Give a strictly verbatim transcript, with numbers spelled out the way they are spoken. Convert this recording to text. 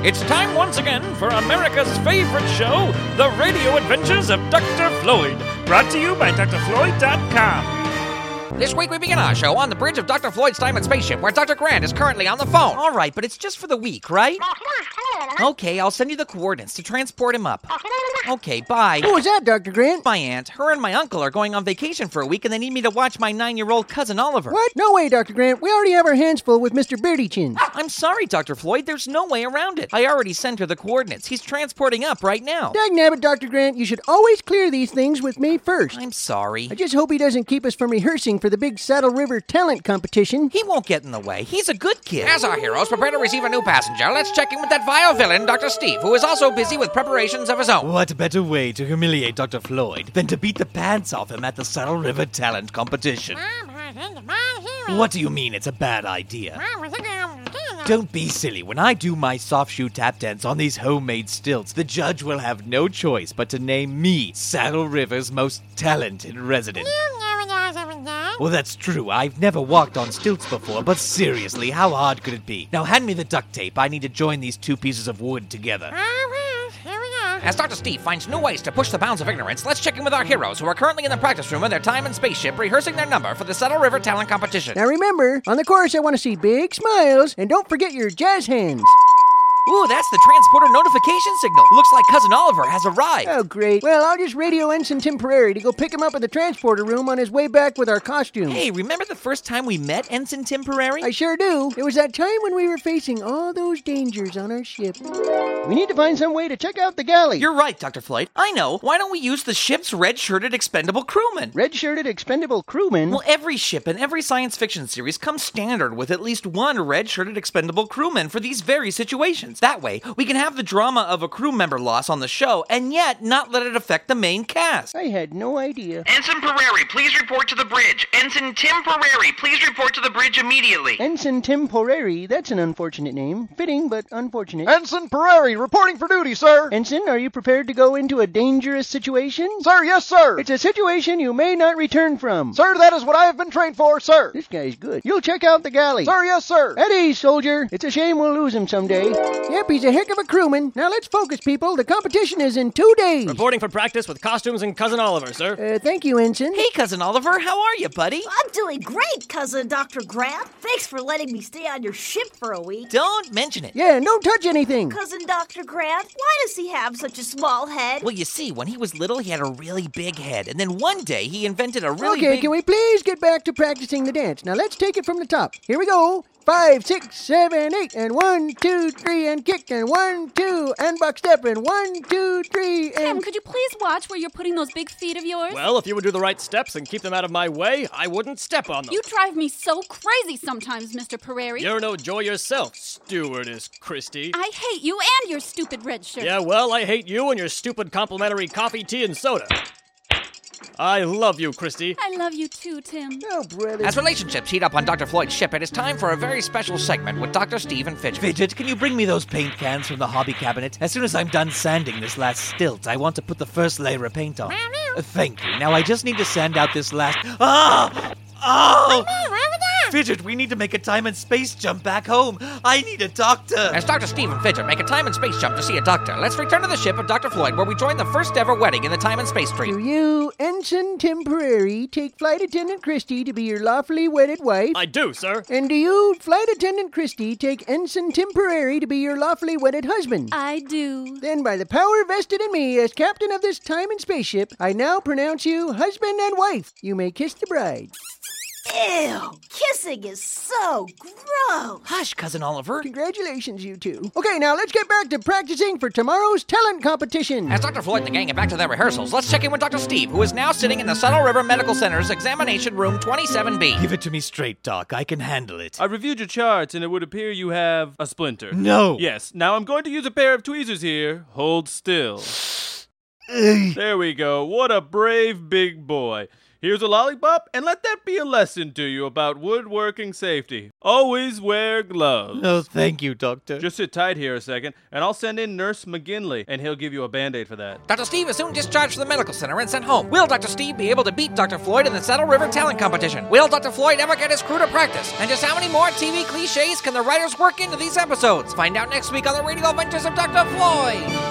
It's time once again for America's favorite show, The Radio Adventures of Doctor Floyd, brought to you by D R Floyd dot com. This week we begin our show on the bridge of Doctor Floyd's time and spaceship, where Doctor Grant is currently on the phone. All right, but it's just for the week, right? Okay, I'll send you the coordinates to transport him up. Okay, bye. Who was that, Doctor Grant? My aunt. Her and my uncle are going on vacation for a week, and they need me to watch my nine-year-old cousin Oliver. What? No way, Doctor Grant. We already have our hands full with Mister Birdie Chin. I'm sorry, Doctor Floyd. There's no way around it. I already sent her the coordinates. He's transporting up right now. Dagnabbit, Doctor Grant. You should always clear these things with me first. I'm sorry. I just hope he doesn't keep us from rehearsing for the big Saddle River talent competition. He won't get in the way. He's a good kid. As our heroes prepare to receive a new passenger, let's check in with that vile villain, Doctor Steve, who is also busy with preparations of his own. What better way to humiliate Doctor Floyd than to beat the pants off him at the Saddle River talent competition? What do you mean it's a bad idea? Don't be silly. When I do my soft shoe tap dance on these homemade stilts, the judge will have no choice but to name me Saddle River's most talented resident. Well, that's true. I've never walked on stilts before, but seriously, how hard could it be? Now hand me the duct tape. I need to join these two pieces of wood together. As Doctor Steve finds new ways to push the bounds of ignorance, let's check in with our heroes, who are currently in the practice room of their time and spaceship, rehearsing their number for the Saddle River talent competition. Now remember, on the chorus I want to see big smiles, and don't forget your jazz hands. Ooh, that's the transporter notification signal. Looks like Cousin Oliver has arrived. Oh, great. Well, I'll just radio Ensign Temporary to go pick him up at the transporter room on his way back with our costumes. Hey, remember the first time we met Ensign Temporary? I sure do. It was that time when we were facing all those dangers on our ship. We need to find some way to check out the galley. You're right, Doctor Floyd. I know. Why don't we use the ship's red-shirted expendable crewmen? Red-shirted expendable crewmen? Well, every ship in every science fiction series comes standard with at least one red-shirted expendable crewman for these very situations. That way, we can have the drama of a crew member loss on the show and yet not let it affect the main cast. I had no idea. Ensign Pereri, please report to the bridge. Ensign Tim Pereri, please report to the bridge immediately. Ensign Temporary, that's an unfortunate name. Fitting, but unfortunate. Ensign Pereri, reporting for duty, sir. Ensign, are you prepared to go into a dangerous situation? Sir, yes, sir. It's a situation you may not return from. Sir, that is what I have been trained for, sir. This guy's good. You'll check out the galley. Sir, yes, sir. At ease, soldier. It's a shame we'll lose him someday. Yep, he's a heck of a crewman. Now let's focus, people. The competition is in two days. Reporting for practice with costumes and Cousin Oliver, sir. Uh, thank you, Ensign. Hey, Cousin Oliver. How are you, buddy? I'm doing great, Cousin Doctor Grant. Thanks for letting me stay on your ship for a week. Don't mention it. Yeah, and don't touch anything. Cousin Doctor Grant, why does he have such a small head? Well, you see, when he was little, he had a really big head. And then one day, he invented a really okay, big... can we please get back to practicing the dance? Now let's take it from the top. Here we go. Five, six, seven, eight, and one, two, three, and kick, and one, two, and buck step, and one, two, three, and... Tim, could you please watch where you're putting those big feet of yours? Well, if you would do the right steps and keep them out of my way, I wouldn't step on them. You drive me so crazy sometimes, Mister Pereri. You're no joy yourself, Stewardess Christie. I hate you and your stupid red shirt. Yeah, well, I hate you and your stupid complimentary coffee, tea, and soda. I love you, Christy. I love you too, Tim. Oh, brother. As relationships heat up on Doctor Floyd's ship, it is time for a very special segment with Doctor Steve and Fidget. Fidget, can you bring me those paint cans from the hobby cabinet? As soon as I'm done sanding this last stilt, I want to put the first layer of paint on. Uh, thank you. Now I just need to sand out this last... Ah! Oh! Fidget, we need to make a time and space jump back home. I need a doctor. As Doctor Steve and Fidget make a time and space jump to see a doctor, let's return to the ship of Doctor Floyd, where we join the first ever wedding in the time and space Do stream. you, Ensign Temporary, take Flight Attendant Christie to be your lawfully wedded wife? I do, sir. And do you, Flight Attendant Christie, take Ensign Temporary to be your lawfully wedded husband? I do. Then by the power vested in me as captain of this time and spaceship, I now pronounce you husband and wife. You may kiss the bride. Ew, kissing is so gross. Hush, Cousin Oliver. Congratulations, you two. Okay, now let's get back to practicing for tomorrow's talent competition. As Doctor Floyd and the gang get back to their rehearsals, let's check in with Doctor Steve, who is now sitting in the Saddle River Medical Center's examination room twenty-seven B. Give it to me straight, Doc. I can handle it. I reviewed your charts, and it would appear you have a splinter. No. Yes. Now I'm going to use a pair of tweezers here. Hold still. There we go. What a brave big boy. Here's a lollipop, and let that be a lesson to you about woodworking safety. Always wear gloves. Oh, thank you, Doctor. Just sit tight here a second, and I'll send in Nurse McGinley, and he'll give you a Band-Aid for that. Doctor Steve is soon discharged from the medical center and sent home. Will Doctor Steve be able to beat Doctor Floyd in the Saddle River talent competition? Will Doctor Floyd ever get his crew to practice? And just how many more T V cliches can the writers work into these episodes? Find out next week on the Radio Adventures of Doctor Floyd.